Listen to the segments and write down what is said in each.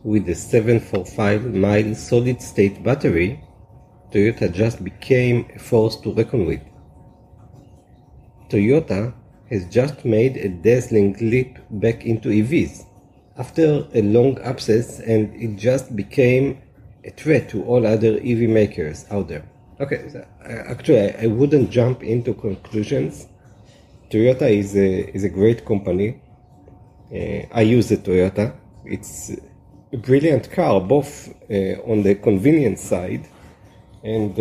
with a 745-mile solid-state battery, Toyota just became a force to reckon with. Toyota has just made a dazzling leap back into EVs after a long absence, and it just became a threat to all other EV makers out there. Okay, so actually I wouldn't jump into conclusions. Toyota is a great company. I use the Toyota. It's a brilliant car, both on the convenience side and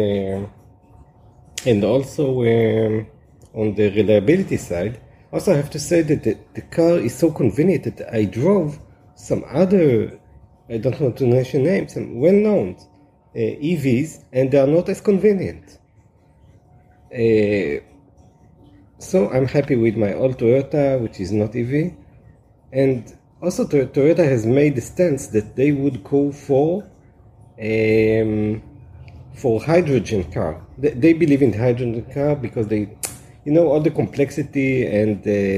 also on the reliability side. Also, I have to say that the car is so convenient that I drove some other, I don't want to mention names, some well-known EVs, and they are not as convenient. So I'm happy with my old Toyota, which is not EV. And also Toyota has made the stance that they would go for hydrogen car. They believe in hydrogen car because they, all the complexity and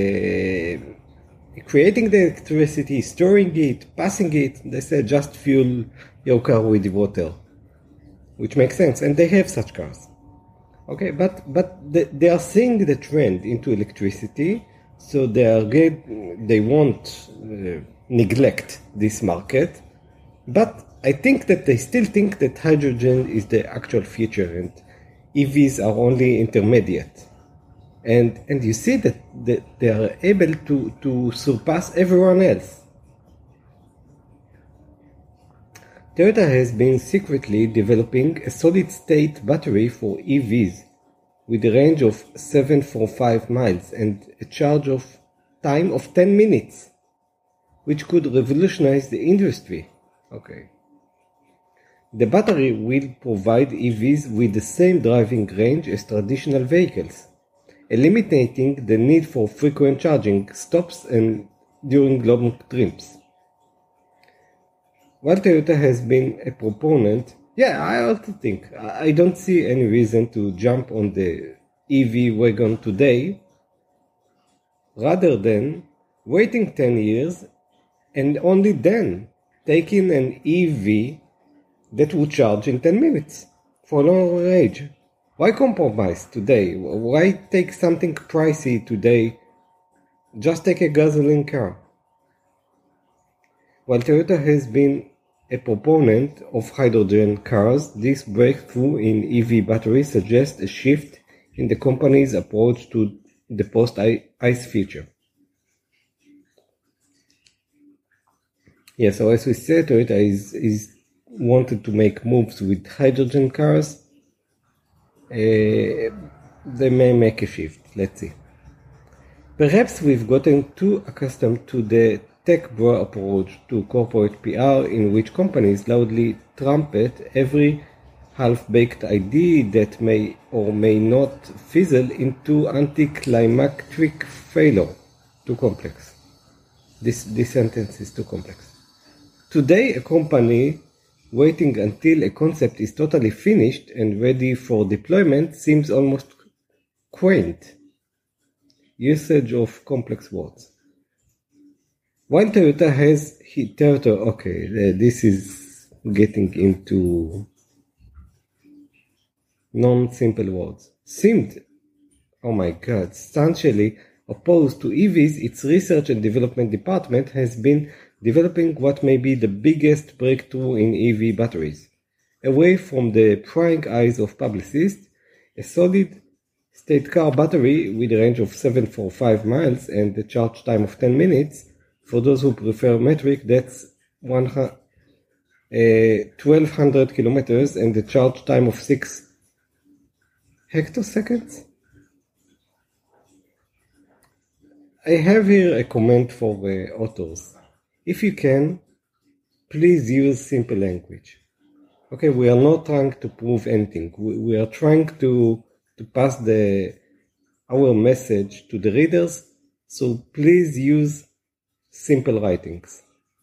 creating the electricity, storing it, passing it. They say just fuel your car with water, which makes sense, and they have such cars. Okay, but they are seeing the trend into electricity, so they won't neglect this market. But I think that they still think that hydrogen is the actual future, and EVs are only intermediate. And you see that they are able to surpass everyone else. Toyota has been secretly developing a solid-state battery for EVs with a range of 745 miles and a charge of time of 10 minutes, which could revolutionize the industry. Okay. The battery will provide EVs with the same driving range as traditional vehicles, eliminating the need for frequent charging stops and during long trips. While Toyota has been a proponent, I also think I don't see any reason to jump on the EV wagon today, rather than waiting 10 years and only then taking an EV that would charge in 10 minutes for a long range. Why compromise today? Why take something pricey today? Just take a gasoline car. While Toyota has been a proponent of hydrogen cars, this breakthrough in EV batteries suggests a shift in the company's approach to the post-ICE future. So as we said, Toyota is wanted to make moves with hydrogen cars. They may make a shift. Let's see. Perhaps we've gotten too accustomed to the tech bro approach to corporate PR, in which companies loudly trumpet every half-baked idea that may or may not fizzle into anticlimactic failure. Too complex. This sentence is too complex. Today, a company waiting until a concept is totally finished and ready for deployment seems almost quaint. Usage of complex words. While Toyota has this is getting into non-simple words. Seemed, substantially opposed to EVs, its research and development department has been developing what may be the biggest breakthrough in EV batteries. Away from the prying eyes of publicists, a solid-state car battery with a range of 745 miles and a charge time of 10 minutes. For those who prefer metric, that's 1200 kilometers and the charge time of 6 hectoseconds. I have here a comment for authors. If you can, please use simple language. Okay, we are not trying to prove anything. We are trying to pass our message to the readers, so please use simple writings.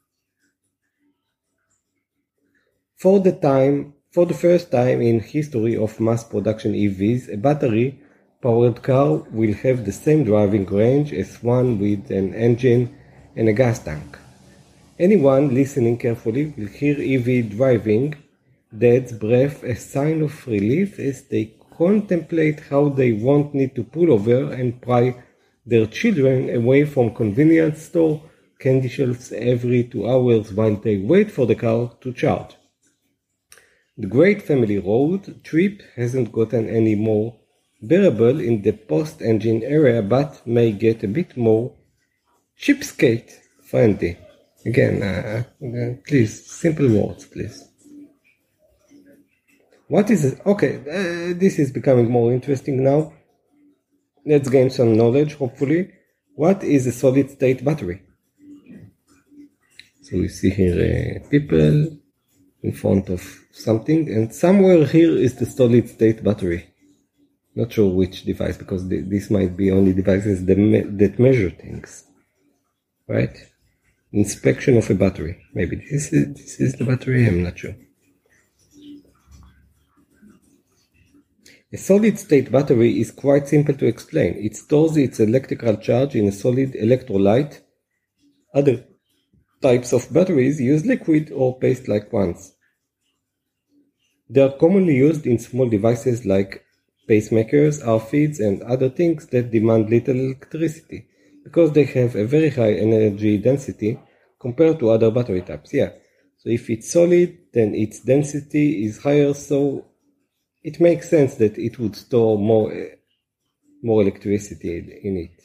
For the first time in history of mass production EVs, a battery-powered car will have the same driving range as one with an engine and a gas tank. Anyone listening carefully will hear EV driving dad's breath a sign of relief as they contemplate how they won't need to pull over and pry their children away from convenience store candy shelves every 2 hours while they wait for the car to charge. The great family road trip hasn't gotten any more bearable in the post-engine era, but may get a bit more cheapskate friendly. Again, please, simple words, please. What is it? Okay, this is becoming more interesting now. Let's gain some knowledge, hopefully. What is a solid-state battery? So we see here people in front of something, and somewhere here is the solid-state battery. Not sure which device, because this might be only devices that measure things, right? Inspection of a battery. Maybe this is the battery, I'm not sure. A solid-state battery is quite simple to explain. It stores its electrical charge in a solid electrolyte. Other types of batteries use liquid or paste-like ones. They are commonly used in small devices like pacemakers, RFIDs, and other things that demand little electricity, because they have a very high energy density compared to other battery types. Yeah, so if it's solid, then its density is higher, so it makes sense that it would store more electricity in it,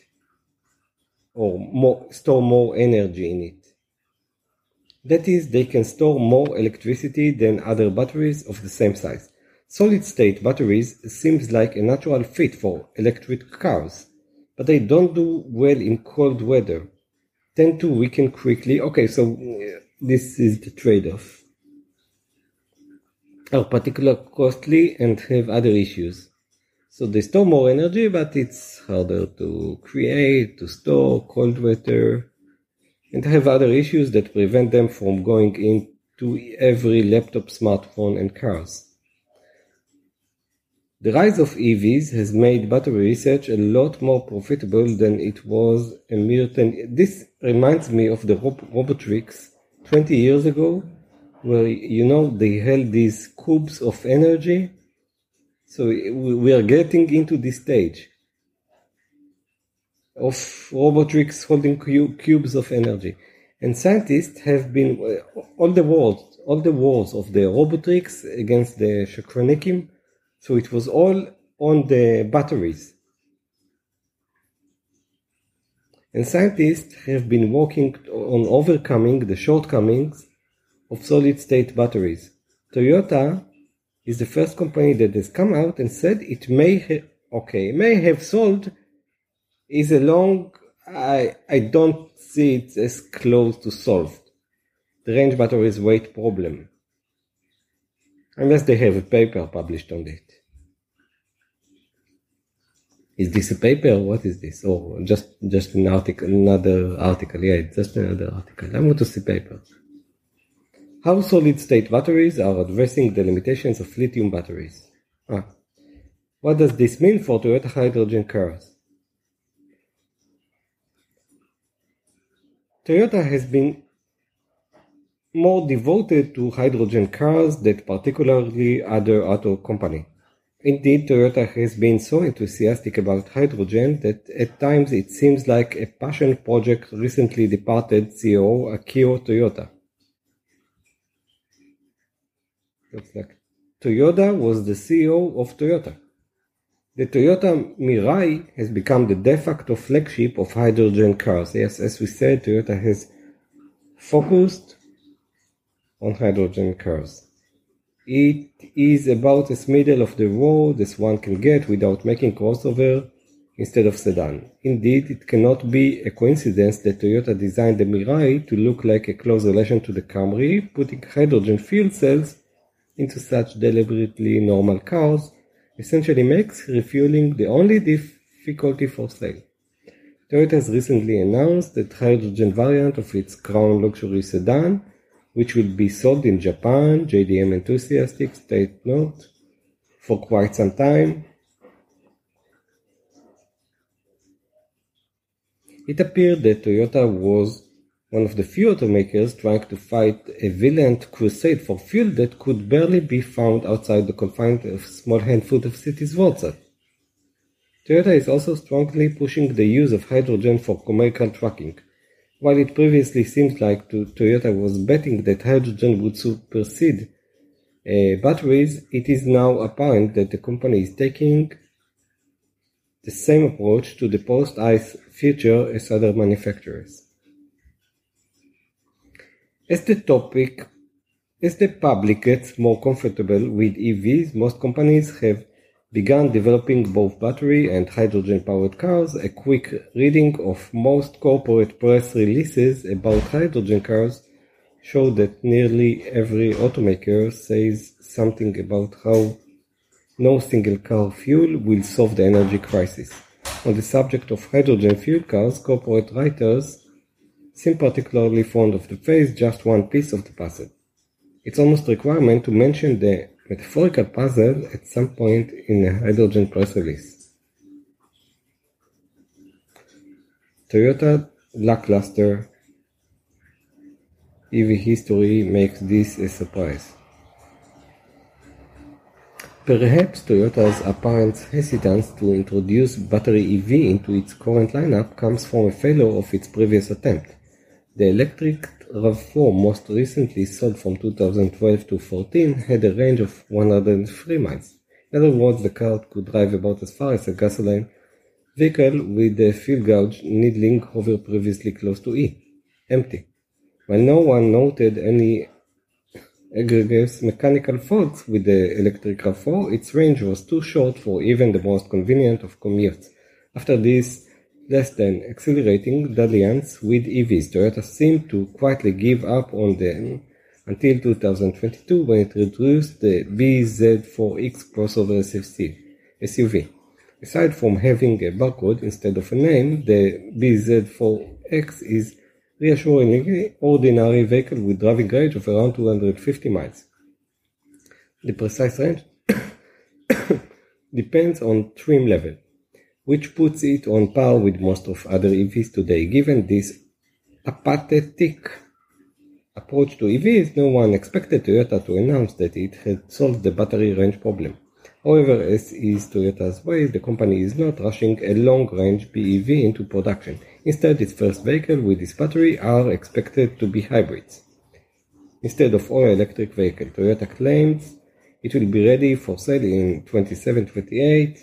or store more energy in it. That is, they can store more electricity than other batteries of the same size. Solid-state batteries seems like a natural fit for electric cars, but they don't do well in cold weather, tend to weaken quickly. Okay, so this is the trade-off. Are particularly costly and have other issues. So they store more energy, but it's harder to create, to store, cold weather, and have other issues that prevent them from going into every laptop, smartphone, and cars. The rise of EVs has made battery research a lot more profitable than it was a mere 10. This reminds me of the Robotrix 20 years ago, where, they held these cubes of energy. So we are getting into this stage of Robotrix holding cubes of energy. And scientists have been, all the wars of the Robotrix against the Shakranikim, so it was all on the batteries. And scientists have been working on overcoming the shortcomings of solid-state batteries. Toyota is the first company that has come out and said it may have solved is a long, I don't see it as close to solved. The range batteries weight problem. Unless they have a paper published on it. Is this a paper? What is this? Oh, just an article, another article. Yeah, it's just another article. I want to see papers. How solid-state batteries are addressing the limitations of lithium batteries. What does this mean for Toyota hydrogen cars? Toyota has been more devoted to hydrogen cars than particularly other auto company. Indeed, Toyota has been so enthusiastic about hydrogen that at times it seems like a passion project recently departed CEO Akio Toyoda. Looks like Toyoda was the CEO of Toyota. The Toyota Mirai has become the de facto flagship of hydrogen cars. Yes, as we said, Toyota has focused on hydrogen cars. It is about as middle of the road as one can get without making crossover instead of sedan. Indeed, it cannot be a coincidence that Toyota designed the Mirai to look like a close relation to the Camry, putting hydrogen fuel cells into such deliberately normal cars essentially makes refueling the only difficulty for sale. Toyota has recently announced the hydrogen variant of its Crown luxury sedan, which will be sold in Japan, JDM enthusiasts take note, for quite some time. It appeared that Toyota was one of the few automakers trying to fight a violent crusade for fuel that could barely be found outside the confines of a small handful of cities worldwide. Toyota is also strongly pushing the use of hydrogen for commercial trucking. While it previously seemed like Toyota was betting that hydrogen would supersede batteries, it is now apparent that the company is taking the same approach to the post-ICE future as other manufacturers. As the public gets more comfortable with EVs, most companies have begun developing both battery and hydrogen-powered cars. A quick reading of most corporate press releases about hydrogen cars show that nearly every automaker says something about how no single car fuel will solve the energy crisis. On the subject of hydrogen fuel cars, corporate writers seem particularly fond of the phrase "just one piece of the puzzle." It's almost a requirement to mention the metaphorical puzzle at some point in a hydrogen press release. Toyota lackluster EV history makes this a surprise. Perhaps Toyota's apparent hesitance to introduce battery EV into its current lineup comes from a failure of its previous attempt. The electric RAV4, most recently sold from 2012 to 2014, had a range of 103 miles. In other words, the car could drive about as far as a gasoline vehicle with the fuel gauge needling hover previously close to empty. While no one noted any egregious mechanical faults with the electric RAV4, its range was too short for even the most convenient of commutes. After this less than exhilarating dalliance with EVs, Toyota seemed to quietly give up on them until 2022 when it introduced the bZ4X crossover SUV. Aside from having a barcode instead of a name, the bZ4X is reassuringly ordinary vehicle with driving range of around 250 miles. The precise range depends on trim level, which puts it on par with most of other EVs today. Given this apathetic approach to EVs, no one expected Toyota to announce that it had solved the battery range problem. However, as is Toyota's way, the company is not rushing a long-range BEV into production. Instead, its first vehicle with this battery are expected to be hybrids. Instead of all-electric vehicle, Toyota claims it will be ready for sale in 2027-28.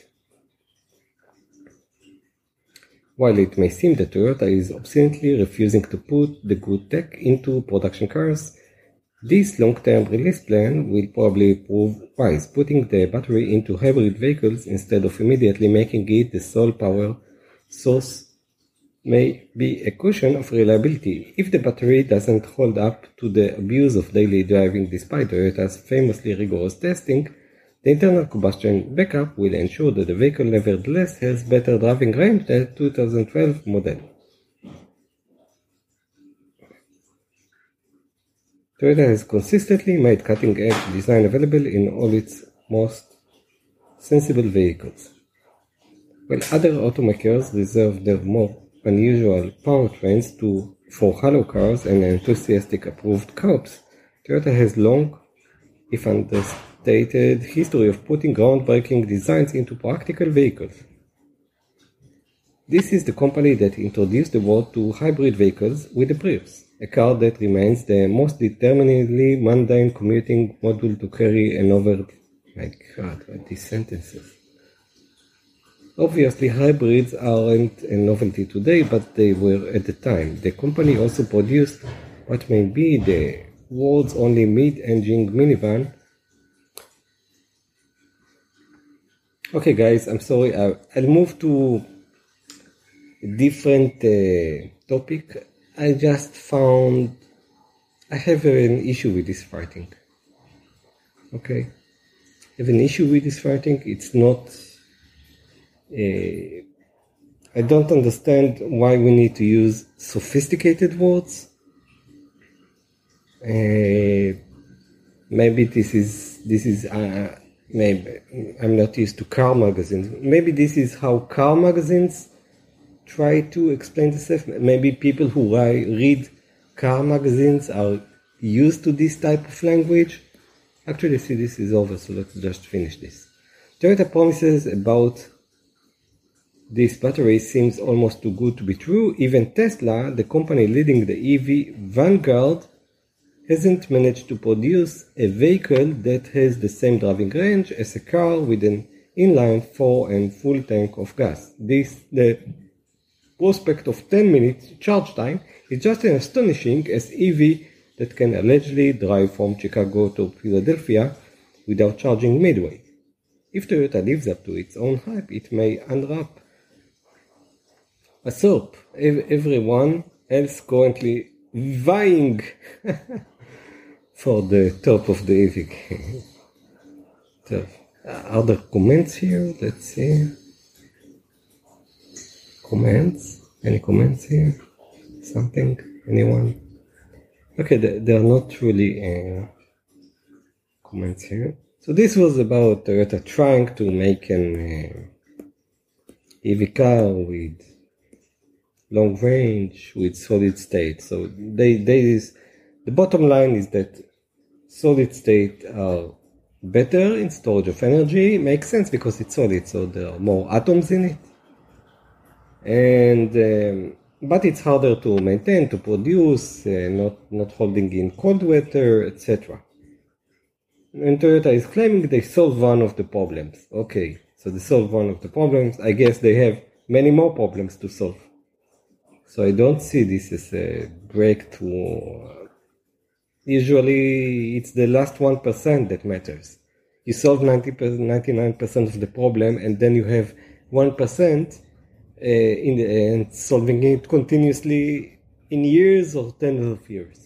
While it may seem that Toyota is obstinately refusing to put the good tech into production cars, this long-term release plan will probably prove wise. Putting the battery into hybrid vehicles instead of immediately making it the sole power source may be a cushion of reliability. If the battery doesn't hold up to the abuse of daily driving despite Toyota's famously rigorous testing, the internal combustion backup will ensure that the vehicle nevertheless has better driving range than the 2012 model. Toyota has consistently made cutting-edge design available in all its most sensible vehicles. While other automakers reserve their more unusual powertrains for hollow cars and enthusiastic approved corps, Toyota has long, if understated, history of putting groundbreaking designs into practical vehicles. This is the company that introduced the world to hybrid vehicles with the Prius, a car that remains the most determinedly mundane commuting module to carry an over... My God, what these sentences. Obviously, hybrids aren't a novelty today, but they were at the time. The company also produced what may be the world's only mid-engine minivan. Okay guys, I'm sorry, I'll move to a different topic. I just found I have an issue with this writing. Okay, I have an issue with this writing. It's not... I don't understand why we need to use sophisticated words. Maybe this is maybe I'm not used to car magazines. Maybe this is how car magazines try to explain themselves. Maybe people who read car magazines are used to this type of language. Actually, see, this is over, so let's just finish this. Toyota promises about this battery seems almost too good to be true. Even Tesla, the company leading the EV vanguard, hasn't managed to produce a vehicle that has the same driving range as a car with an inline 4 and full tank of gas. The prospect of 10 minutes charge time is just as astonishing as EV that can allegedly drive from Chicago to Philadelphia without charging midway. If Toyota lives up to its own hype, it may unwrap a soap. Everyone else currently vying for the top of the EV game. So, are there comments here? Let's see. Comments? Any comments here? Something? Anyone? Okay, there are not really comments here. So this was about Toyota trying to make an EV car with long range, with solid state. So the bottom line is that solid state are better in storage of energy. Makes sense because it's solid, so there are more atoms in it. And but it's harder to maintain, to produce, not holding in cold weather, etc. And Toyota is claiming they solved one of the problems. Okay, so they solved one of the problems. I guess they have many more problems to solve. So I don't see this as a breakthrough. Usually it's the last 1% that matters. You solve 99% of the problem, and then you have 1% in the end, solving it continuously in years or tens of years.